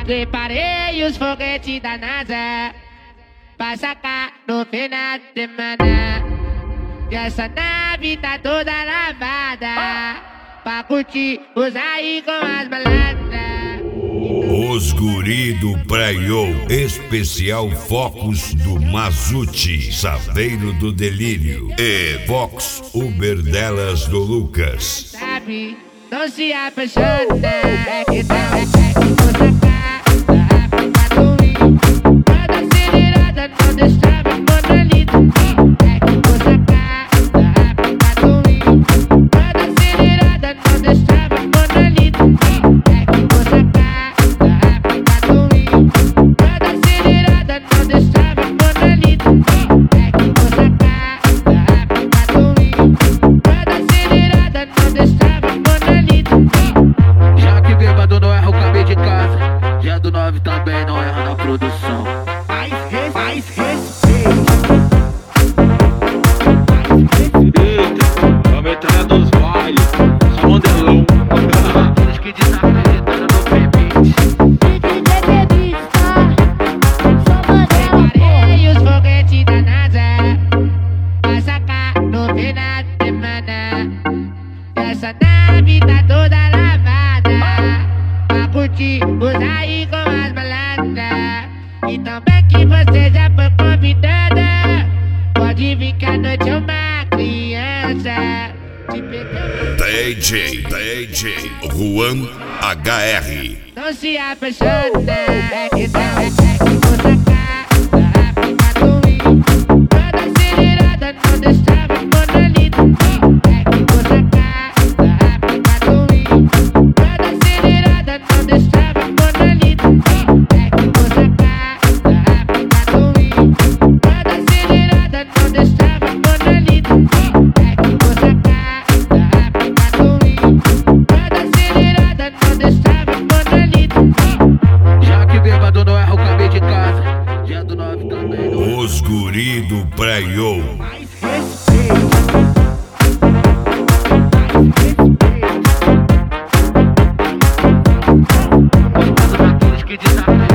Preparei os foguetes da NASA pra sacar no final de semana. E essa nave tá toda lavada pra curtir, usar aí com as malandras. Os guri do Praiô, especial Focus do Mazuti, Saveiro do Delírio e Vox Uber delas do Lucas. Sabe, não se apaixona, é que tá, é que você tá da África do Rio. Toda acelerada, não deixava monolito. É que você tá da África do Rio. Toda acelerada, não deixava monolito. É que você tá da África do Rio. Toda acelerada, não deixava monolito. É que você tá da África do Rio. Toda acelerada, não deixava monolito. Já que bêbado não erra o cabelo de casa, já do 9 também não erra na produção. Mais respeito. Eita, a metralha dos bailes, só modelão. Aqueles que desacreditaram no permite. Preparei os foguetes da NASA pra sacar no final de semana. Essa nave tá toda lavada pra curtir, usar aí com as malandras. E também que você já foi convidada, pode vir que a noite é uma criança. Te pegando. DJ Juan HR. Não se apaixona, é que tá, é que você tá da África do Rio. Toda acelerada, não deixava monolito. É que você tá da África do Rio. Toda acelerada, não deixava monolito. É que você tá da África do Rio. Toda acelerada, não deixava monolito. É que você tá da África do Rio. Toda acelerada, não deixava monolito. Já que bêbado não erra o cabelo de casa, já do 9 também não erra. Os guri do Praiô. Mais respeito. Aqueles que desacreditam.